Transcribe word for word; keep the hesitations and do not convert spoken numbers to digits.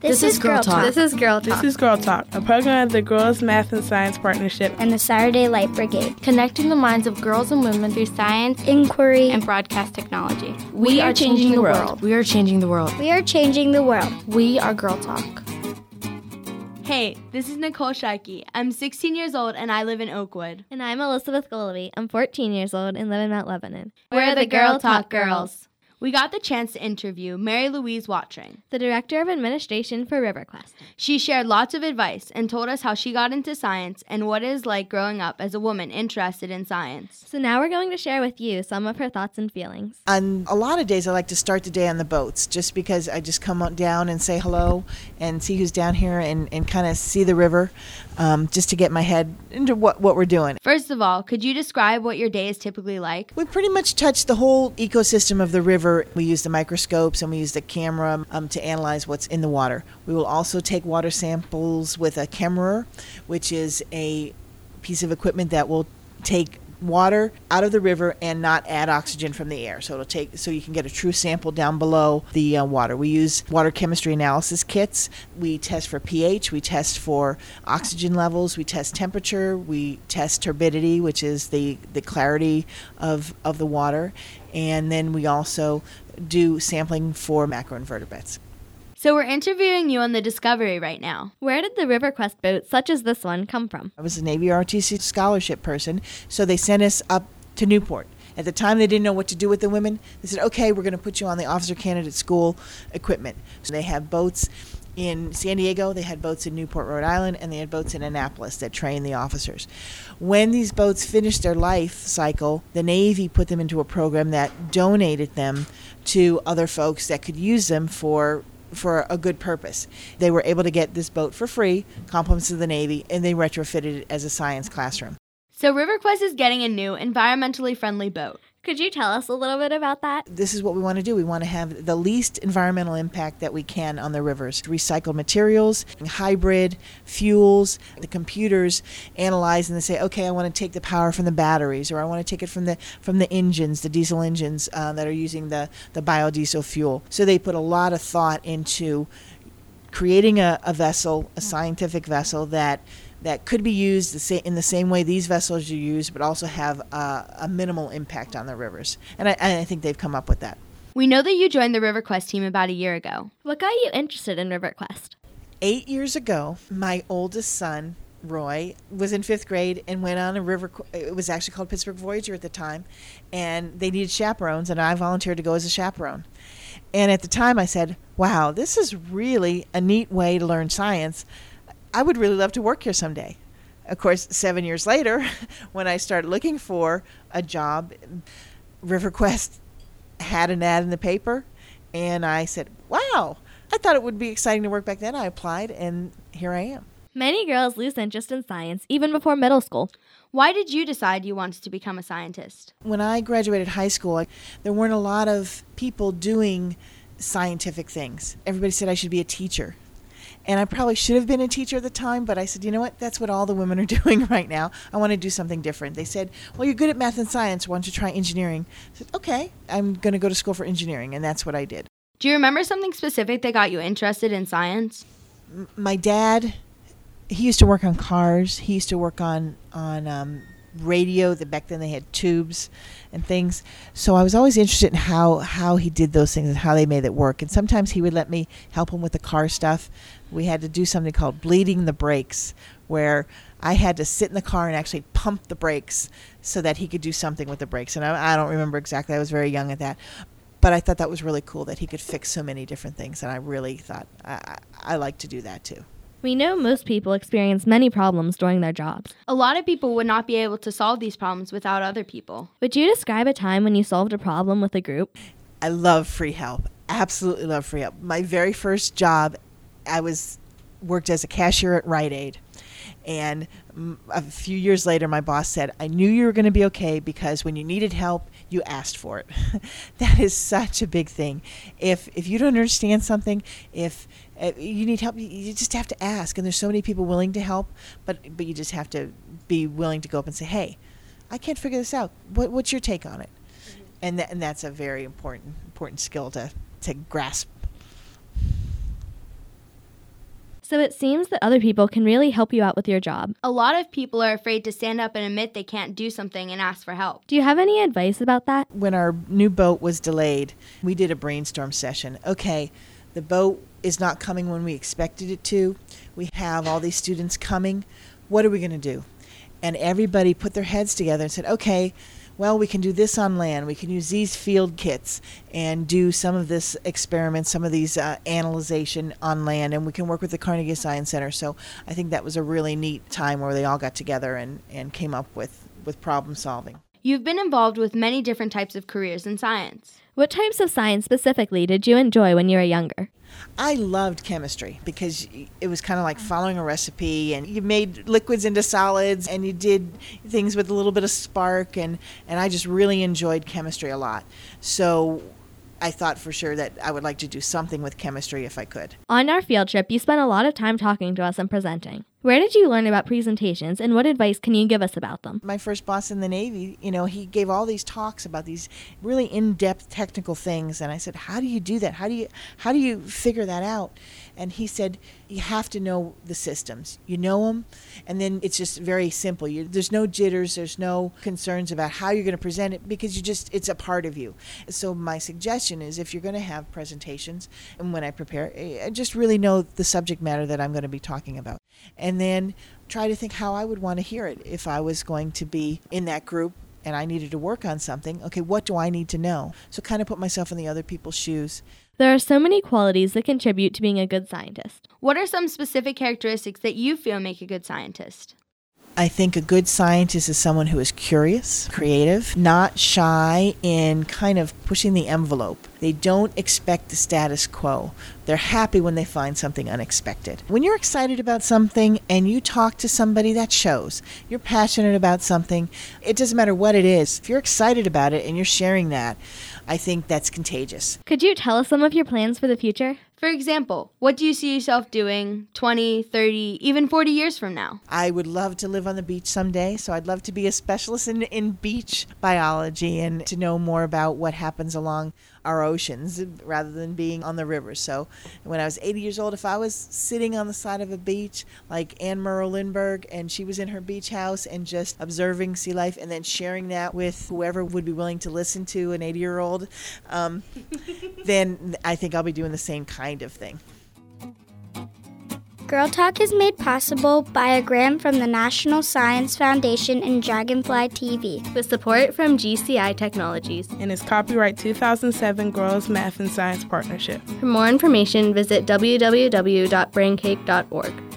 This, this is Girl Talk. This is Girl Talk. This is Girl Talk, a program of the Girls Math and Science Partnership and the Saturday Light Brigade, connecting the minds of girls and women through science, inquiry, and broadcast technology. We, we are, are changing, changing the world. world. We are changing the world. We are changing the world. We are Girl Talk. Hey, this is Nicole Sharkey. I'm sixteen years old and I live in Oakwood. And I'm Elizabeth Golovy. I'm fourteen years old and live in Mount Lebanon. We're the Girl Talk Girls. We got the chance to interview Mary Louise Watring, the Director of Administration for RiverQuest. She shared lots of advice and told us how she got into science and what it is like growing up as a woman interested in science. So now we're going to share with you some of her thoughts and feelings. On a lot of days, I like to start the day on the boats, just because I just come down and say hello and see who's down here and, and kind of see the river, um, just to get my head into what, what we're doing. First of all, could you describe what your day is typically like? We pretty much touch the whole ecosystem of the river. We use the microscopes and we use the camera um, to analyze what's in the water. We will also take water samples with a Chemerer, which is a piece of equipment that will take water out of the river and not add oxygen from the air. So it'll take, so you can get a true sample down below the uh, water. We use water chemistry analysis kits. We test for pH. We test for oxygen levels. We test temperature. We test turbidity, which is the, the clarity of, of the water. And then we also do sampling for macroinvertebrates. So we're interviewing you on the Discovery right now. Where did the RiverQuest boat, such as this one, come from? I was a Navy R O T C scholarship person, so they sent us up to Newport. At the time, they didn't know what to do with the women. They said, okay, we're going to put you on the officer candidate school equipment. So they have boats in San Diego, they had boats in Newport, Rhode Island, and they had boats in Annapolis that trained the officers. When these boats finished their life cycle, the Navy put them into a program that donated them to other folks that could use them for for a good purpose. They were able to get this boat for free, compliments of the Navy, and they retrofitted it as a science classroom. So RiverQuest is getting a new environmentally friendly boat. Could you tell us a little bit about that? This is what we want to do. We want to have the least environmental impact that we can on the rivers. Recycled materials, hybrid fuels. The computers analyze and they say, okay, I want to take the power from the batteries, or I want to take it from the from the engines, the diesel engines uh, that are using the, the biodiesel fuel. So they put a lot of thought into creating a, a vessel, a scientific vessel that that could be used the sa- in the same way these vessels are used, but also have uh, a minimal impact on the rivers. And I, and I think they've come up with that. We know that you joined the RiverQuest team about a year ago. What got you interested in RiverQuest? Eight years ago, my oldest son, Roy, was in fifth grade and went on a river, it was actually called Pittsburgh Voyager at the time, and they needed chaperones, and I volunteered to go as a chaperone. And at the time I said, wow, this is really a neat way to learn science. I would really love to work here someday. Of course, seven years later, when I started looking for a job, RiverQuest had an ad in the paper, and I said, wow, I thought it would be exciting to work back then. I applied, and here I am. Many girls lose interest in science, even before middle school. Why did you decide you wanted to become a scientist? When I graduated high school, there weren't a lot of people doing scientific things. Everybody said I should be a teacher. And I probably should have been a teacher at the time, but I said, you know what, that's what all the women are doing right now. I want to do something different. They said, well, you're good at math and science. Why don't you try engineering? I said, okay, I'm going to go to school for engineering, and that's what I did. Do you remember something specific that got you interested in science? M- my dad, he used to work on cars. He used to work on, on um, radio. That back then they had tubes and things. So I was always interested in how, how he did those things and how they made it work. And sometimes he would let me help him with the car stuff. We had to do something called bleeding the brakes, where I had to sit in the car and actually pump the brakes so that he could do something with the brakes. And I, I don't remember exactly. I was very young at that. But I thought that was really cool that he could fix so many different things. And I really thought I, I, I like to do that too. We know most people experience many problems during their jobs. A lot of people would not be able to solve these problems without other people. Would you describe a time when you solved a problem with a group? I love free help. Absolutely love free help. My very first job, I was worked as a cashier at Rite Aid. And a few years later, my boss said, I knew you were going to be okay because when you needed help, you asked for it. That is such a big thing. If if you don't understand something, if uh, you need help, you just have to ask. And there's so many people willing to help, but but you just have to be willing to go up and say, hey, I can't figure this out. What, what's your take on it? Mm-hmm. And, th- and that's a very important important skill to, to grasp. So it seems that other people can really help you out with your job. A lot of people are afraid to stand up and admit they can't do something and ask for help. Do you have any advice about that? When our new boat was delayed, we did a brainstorm session. Okay, the boat is not coming when we expected it to. We have all these students coming. What are we going to do? And everybody put their heads together and said, okay, well, we can do this on land. We can use these field kits and do some of this experiment, some of these uh, analyzation on land, and we can work with the Carnegie Science Center. So I think that was a really neat time where they all got together and, and came up with, with problem solving. You've been involved with many different types of careers in science. What types of science specifically did you enjoy when you were younger? I loved chemistry because it was kind of like following a recipe, and you made liquids into solids, and you did things with a little bit of spark, and, and I just really enjoyed chemistry a lot. So I thought for sure that I would like to do something with chemistry if I could. On our field trip, you spent a lot of time talking to us and presenting. Where did you learn about presentations, and what advice can you give us about them? My first boss in the Navy, you know, he gave all these talks about these really in-depth technical things, and I said, how do you do that? How do you how do you figure that out? And he said, you have to know the systems. You know them, and then it's just very simple. You, there's no jitters, there's no concerns about how you're going to present it, because you just it's a part of you. So my suggestion is, if you're going to have presentations, and when I prepare, I just really know the subject matter that I'm going to be talking about. And then try to think how I would want to hear it if I was going to be in that group and I needed to work on something. Okay, what do I need to know? So kind of put myself in the other people's shoes. There are so many qualities that contribute to being a good scientist. What are some specific characteristics that you feel make a good scientist? I think a good scientist is someone who is curious, creative, not shy in kind of pushing the envelope. They don't expect the status quo. They're happy when they find something unexpected. When you're excited about something and you talk to somebody, that shows. You're passionate about something. It doesn't matter what it is. If you're excited about it and you're sharing that, I think that's contagious. Could you tell us some of your plans for the future? For example, what do you see yourself doing twenty, thirty, even forty years from now? I would love to live on the beach someday, so I'd love to be a specialist in, in beach biology and to know more about what happens along our oceans rather than being on the river. So when I was eighty years old, if I was sitting on the side of a beach like Anne Murrow Lindbergh, and she was in her beach house and just observing sea life and then sharing that with whoever would be willing to listen to an eighty-year-old, um, then I think I'll be doing the same kind of thing. Girl Talk is made possible by a grant from the National Science Foundation and Dragonfly T V. With support from G C I Technologies. And is copyright two thousand seven Girls Math and Science Partnership. For more information, visit w w w dot braincake dot org.